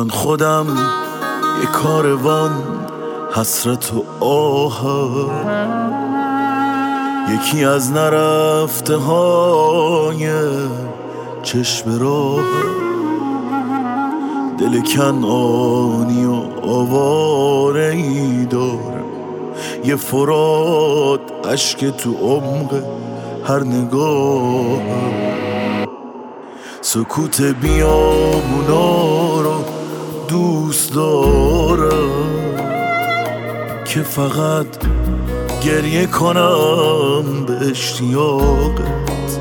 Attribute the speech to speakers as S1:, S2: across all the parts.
S1: من خودم یه کاروان حسرت و آهم، یکی از نرفته های چشم راهم، دل کنعانی و آواره ای دارم، یه فرات اشک تو عمق هر نگاهم، سکوت بیابونا رو دوست دارم که فقط گریه کنم به اشتیاقت،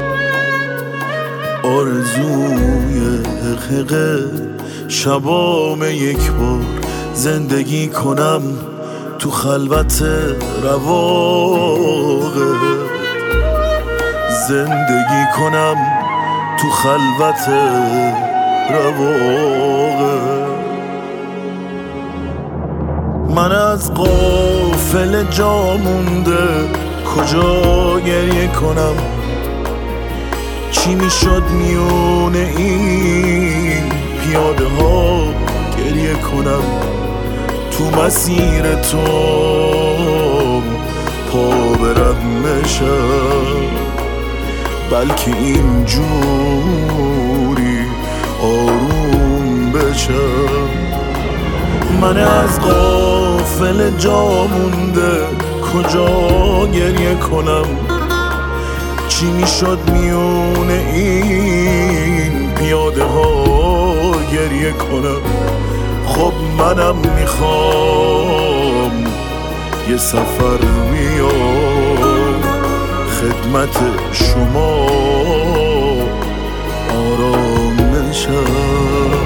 S1: آرزوی حقیقه شبام یک بار زندگی کنم تو خلوت رواقت، زندگی کنم تو خلوت رواقت. من از غافل جا مونده کجا گریه کنم، چی میشد میونه این پیاده ها گریه کنم، تو مسیر تو پا برم نشم، بلکه اینجوری آروم بشم. من از غافل جا مونده کجا گریه کنم، چی میشد میونه این پیاده ها گریه کنم. خب منم میخوام یه سفر بیام خدمت شما آرام نشم.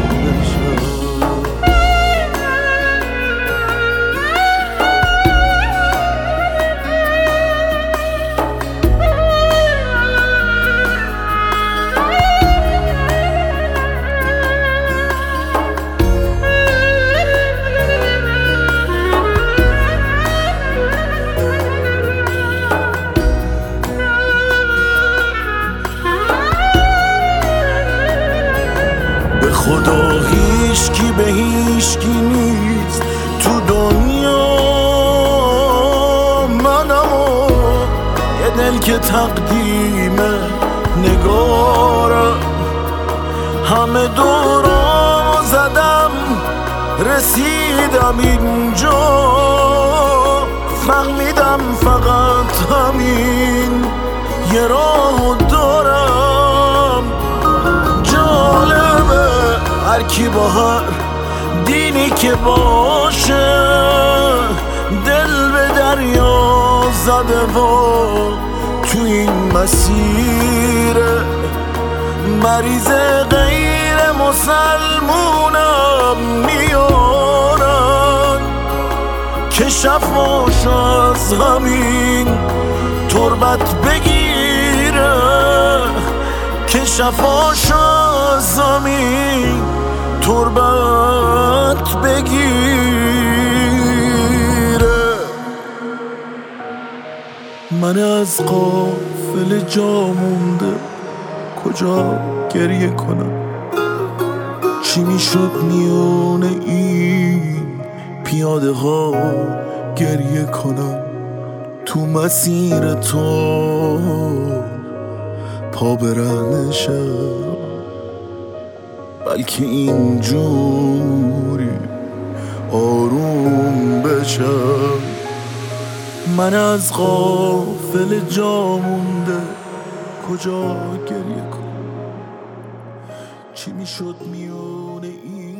S1: خدا هیچکی به هیچکی نیست تو دنیا، منم و یه دل که تقدیم نگارم، همه دورامو زدم رسیدم اینجا، فهمیدم فقط همین یه راهو دارم. جالبه هر کی با هر دینی که باشه دل به دریا زده و تو این مسیر مریض غیر مسلمونم میارن که شفاش از همین تربت بگیره، که شفاش از همین تربت بگیره. من از غافل جا مونده کجا گریه کنم، چی میشد میونه این پیاده ها گریه کنم، تو مسیر تو پا برنشم، بلکه اینجوری آروم بشم. من از غافل جا مونده کجا گریه کنم، چی میشد میونه این